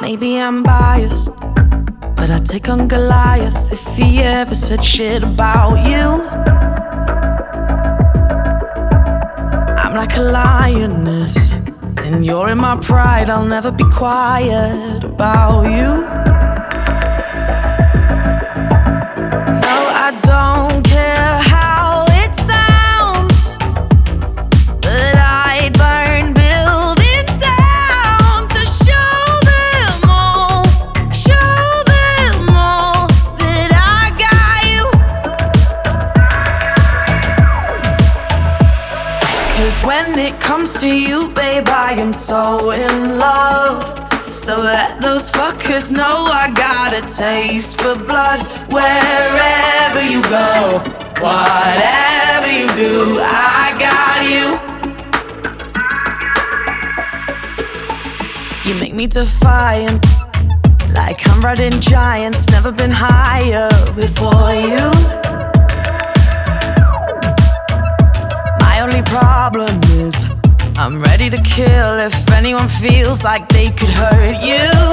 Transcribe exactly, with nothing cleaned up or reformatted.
Maybe I'm biased, but I'd take on Goliath if he ever said shit about you. I'm like a lioness, and you're in my pride. I'll never be quiet about you. No, I don't care how it sounds, but I'd burn buildings down to show them all, show them all that I got you. 'Cause when it comes to you, babe, I am so in love. So let those fuckers know I got a taste for blood. Wherever you go, whatever you do, I got you. You make me defiant, like I'm riding giants. Never been higher before you. My only problem is I'm ready to kill if anyone feels like they could hurt you.